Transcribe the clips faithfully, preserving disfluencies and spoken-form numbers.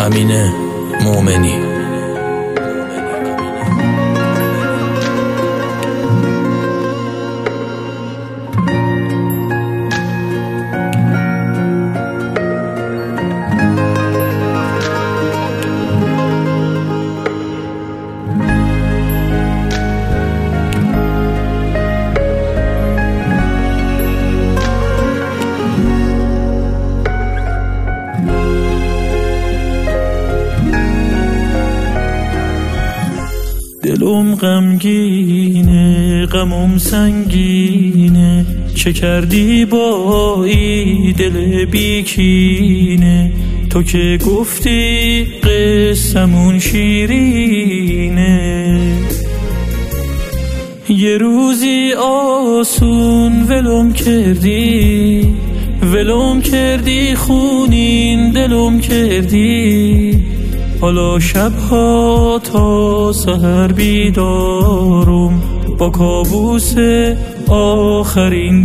امین مومنی. دلم غمگینه، غمم سنگینه، چه کردی با ای دل بیکینه؟ تو که گفتی قصمون شیرینه، یه روزی آسون ولم کردی، ولم کردی خونین دلم کردی. حالا شبها تا سحر بیدارم، با کابوس آخرین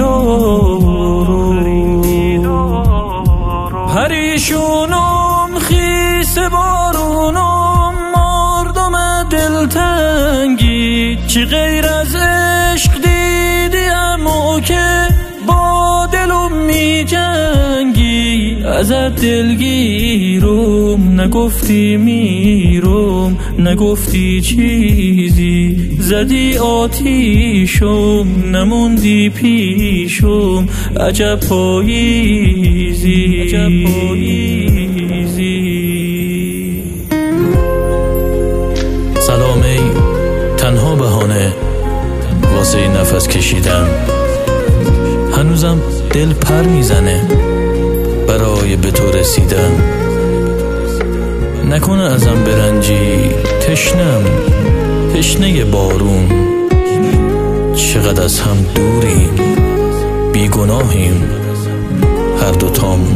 دیدارم. پریشونم خیس بارونم، مردم دلتنگی، چی غیر از عشق دیدیم او که با دلم می جنگی. ازت دلگیرم، نگفتی میرم، نگفتی چیزی، زدی آتیشم، نموندی پیشم. عجب پاییزی، عجب پاییزی. سلام ای تنها بهانه واسه نفس کشیدن، هنوزم دل پر میزنه برای به تو رسیدن. نکنه ازم برنجی، تشنم تشنه بارون. چقدر از هم دوریم، بیگناهیم هر دوتامون.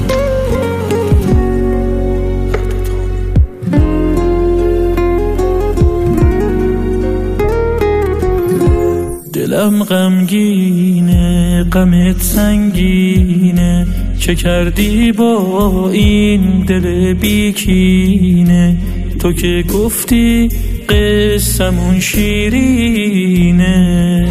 دلم غمگینه، غمت سنگینه، چه کردی با این دل بیکینه؟ تو که گفتی قصمون شیرینه،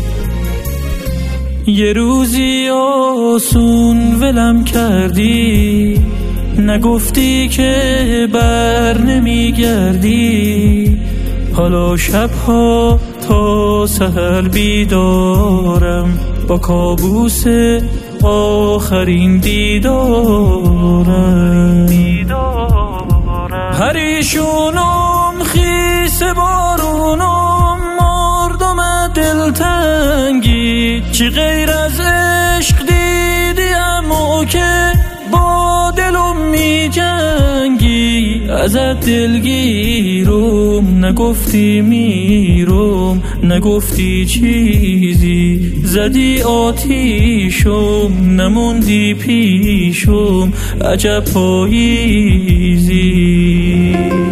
یه روزی آسون ولم کردی، نگفتی که بر نمیگردی. حالا شبها تا سحر بیدارم، با کابوس آخرین دیدارم. پریشونم خیس بارونم، مردم دلتنگی، چی غیر از عشق دیدیم او که با دلم می جنگی. ازت دلگیرم، نگفتی میرم، نگفتی چیزی، زدی آتیشم، نموندی پیشم. عجب پاییزی.